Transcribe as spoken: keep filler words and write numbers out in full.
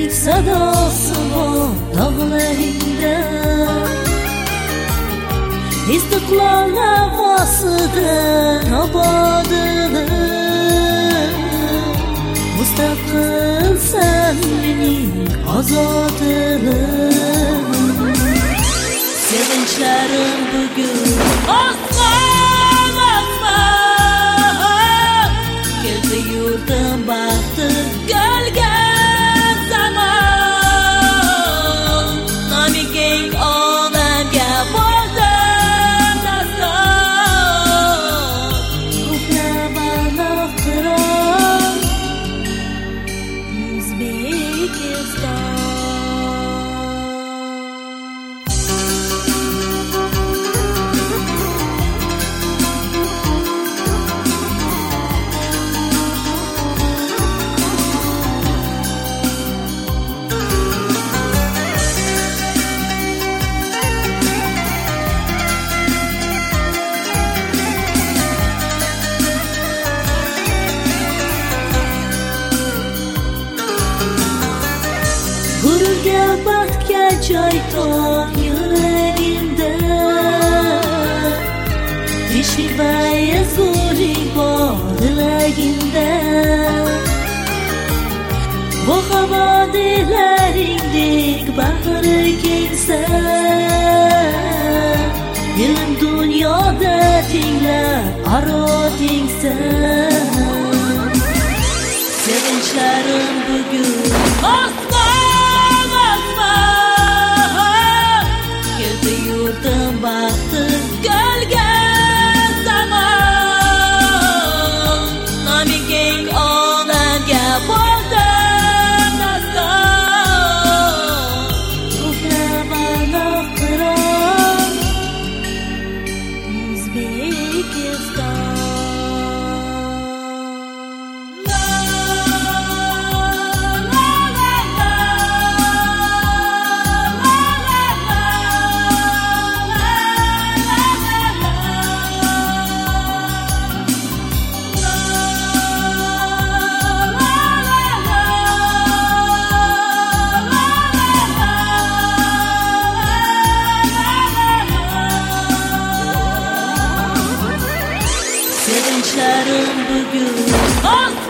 Müzik sadası var dağlarında, İstiklal havasıdır abadılığım. Müstakil sen benim azadlığım. Sevinçlerim bugün osman osman, geldi yurdum baktı gölge zaman. Nami keng olamga bordim daston, ko'klam Uzbekistan. Gururga baxtga joy top yuragimda, Tinchlik va ezgulik bor dilagimda. Bu havo dilaringdek bahri kengsa, ilm dunyoda tenglar aro tengsa. Sevinchlarim bugun osmon osmon, keldi yurtim baxtim gölge zaman. Nomi keng olamga bordim daston, ko'klam qiron O'zbekiston. Sevinçlerim bugün